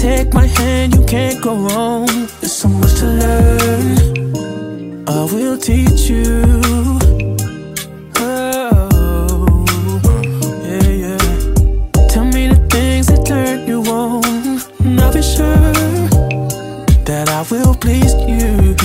take my hand, you can't go wrong. There's so much to learn, I will teach you. Oh, yeah, yeah. Tell me the things that turn you on, and I'll be sure that I will please you.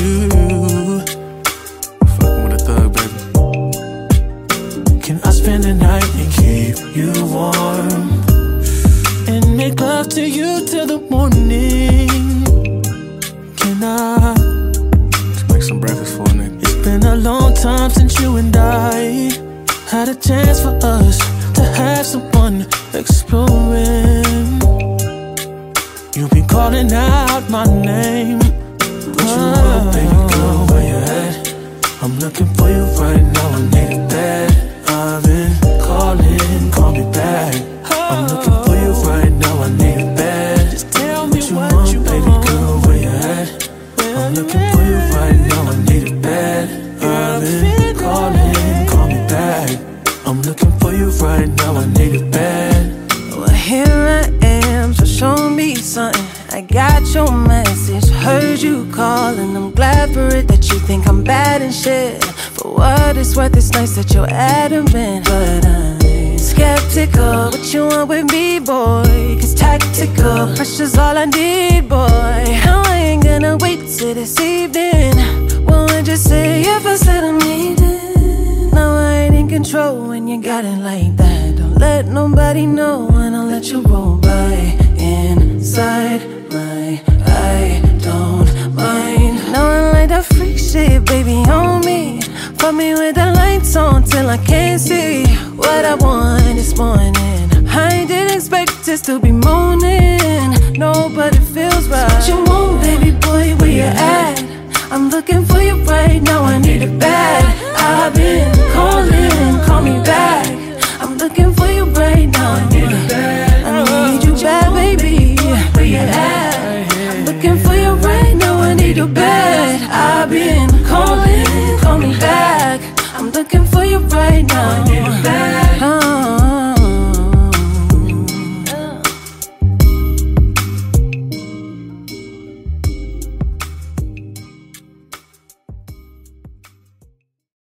Fucking with a thug, baby. Can I spend the night and keep you warm, and make love to you till the morning? Can I? Let's make some breakfast for a nigga. It's been a long time since you and I had a chance for us to have some fun exploring. You've been calling out my name. What you want, baby girl, where you at? I'm looking for you right now, I need a bed. I've been calling, call me back. I'm looking for you right now, I need a bed. Just tell me what you want, baby girl, where you at? I'm looking for you right now, I need a bed. I've been calling, call me back. I'm looking for you right now, I need a bed. Well, here I am, so show me something. I got your message, heard you calling. I'm glad for it that you think I'm bad and shit. For what it's worth, it's nice that you're adamant, but I'm skeptical. What you want with me, boy? Cause tactical pressure's all I need, boy. No, I ain't gonna wait till this evening. Won't I just say if I said I'm needing? No, I ain't in control when you got it like that. Don't let nobody know, and I'll let you roll by inside my I don't mind. No, I like that freak shit, baby, on me. Fuck me with the lights on till I can't see what I want this morning. I didn't expect this to be morning. No, but it feels right. What you want?